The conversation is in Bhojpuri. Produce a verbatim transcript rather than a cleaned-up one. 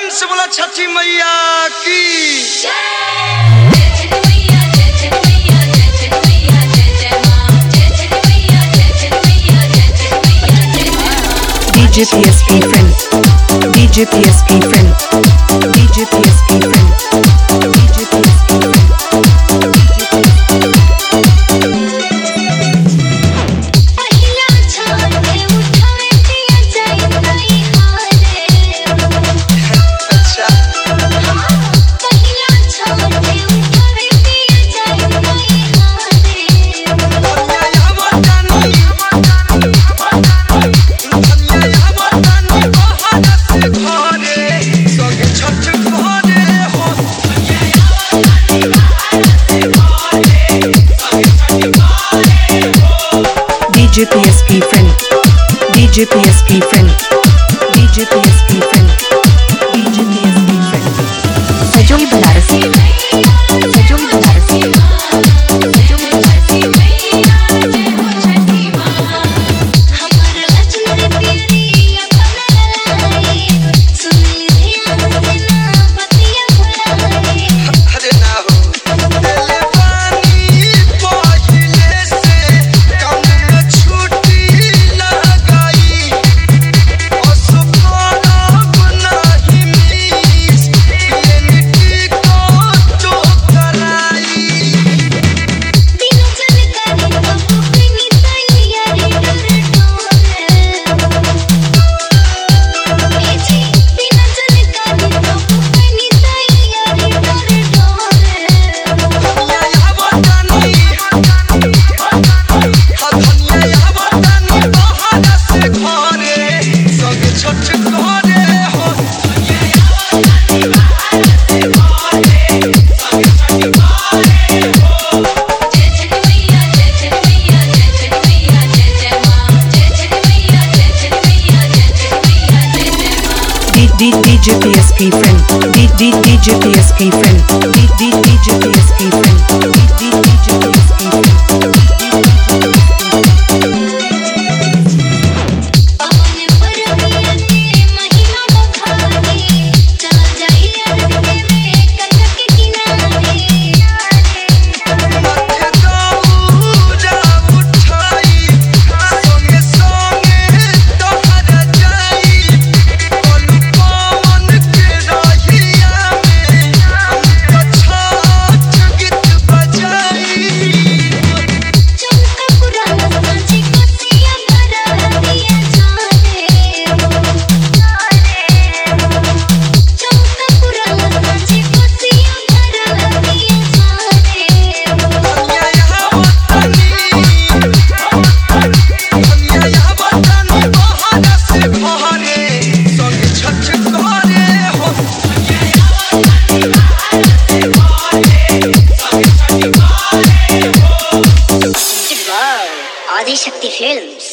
प्रेम से बोला छठी मैया की D J P S P friend, D J P S P friend, D J P S P friend, D J P S P friend. D J P S P friend, D J P S P friend, D J P S P friend, D J P S P friend. Sajoi Banarasi, Sajoi Banarasi, Sajoi Banarasi. D D J P S P friend, D D D J P S P friend, D D D J P S P friend, D D D J P S P friend. Adishakti films.